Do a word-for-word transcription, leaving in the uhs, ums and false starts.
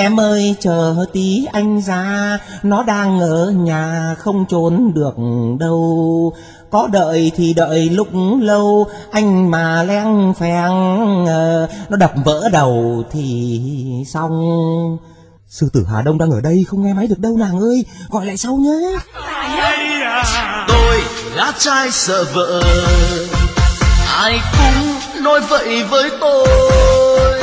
Em ơi chờ tí anh ra, nó đang ở nhà không trốn được đâu. Có đợi thì đợi lúc lâu, anh mà leng pheng nó đập vỡ đầu thì xong. Sư tử Hà Đông đang ở đây, không nghe máy được đâu nàng ơi, gọi lại sau nhé. Tôi gã trai sợ vợ, ai cũng nói vậy với tôi.